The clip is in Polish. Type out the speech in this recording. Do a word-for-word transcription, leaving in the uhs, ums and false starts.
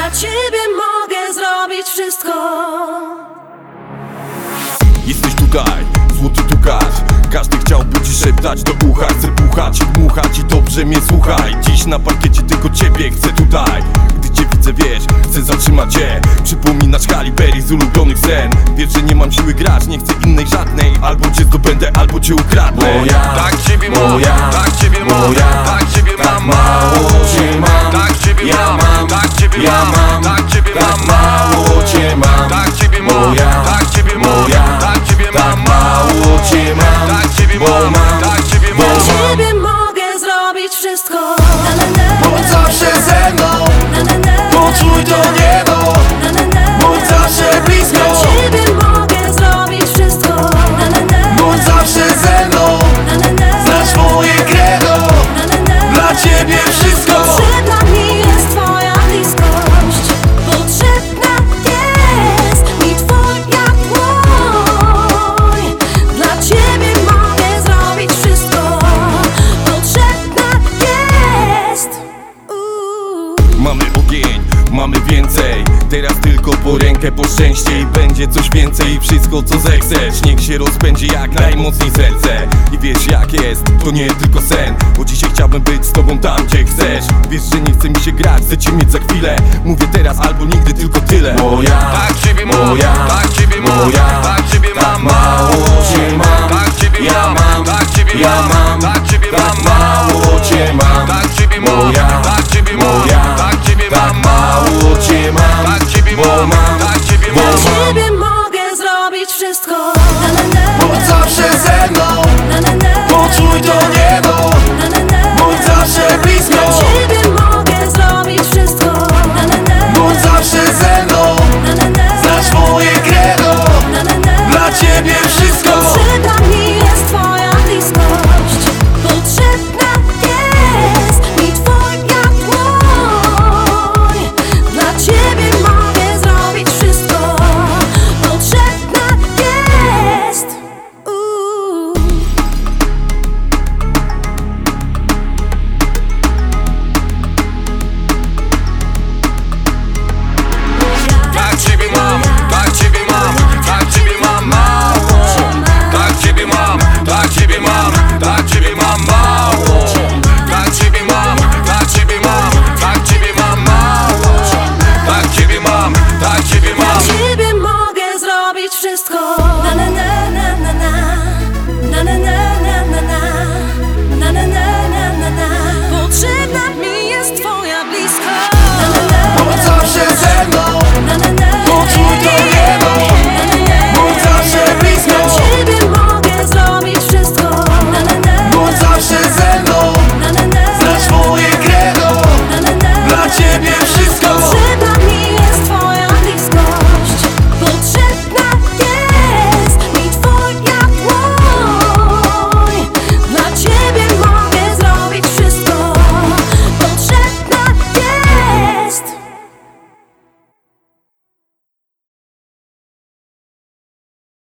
Dla ciebie mogę zrobić wszystko. Jesteś tutaj, złoty tukacz. Każdy chciałby ci szeptać do ucha. Chcę puchać i dmuchać i dobrze mnie słuchaj. Dziś na parkiecie tylko ciebie chcę tutaj. Gdy cię widzę, wiesz, chcę zatrzymać cię. Przypominasz Halle Berry z ulubionych scen. Wiesz, że nie mam siły grać, nie chcę innej żadnej. Albo cię zdobędę, albo cię ukradnę. Bo ja, tak ciebie mam, bo ja, tak ciebie mam, bo ja, tak ciebie tak mam, mało cię mam, tak ciebie ja mam, mam, tak ciebie ja mam, mam, tak ciebie tak mam, mało cię mam, tak ciebie bo mam, ja, tak ciebie bo mam, ja, tak ciebie tak mam, mało cię mam, tak ciebie bo mam, mam, tak ciebie bo mam. Dla mam. ciebie mogę zrobić wszystko. Na, na, na, Bądź zawsze ze mną, na, na, na, poczuj to niebo, na, na, na, bądź zawsze blisko, dla ciebie mogę zrobić wszystko. Na, na, na, bądź zawsze ze mną, na, na, na, znasz moje credo, na, na, na, dla ciebie wszystko. Potrzebna mi jest twoja bliskość. Potrzebna jest mi twoja dłoń. Dla ciebie mogę zrobić wszystko. Potrzebna jest. Uuu. Mamy ogień, mamy więcej. Teraz tylko po rękę, po szczęście. I będzie coś więcej, wszystko co zechcesz. Niech się rozpędzi jak najmocniej serce. I wiesz jak jest, to nie tylko sen. Bo dzisiaj chciałbym być z tobą tam gdzie chcesz. Wiesz, że nie chce mi się grać, chcę cię mieć za chwilę. Mówię teraz albo nigdy, tylko tyle. Bo ja, Tak ciebie bo mam, ja, tak ciebie bo mam, ja, tak ciebie tak mam, mało cię mam, tak ciebie ja mam, mam, tak ciebie ja mam, mam,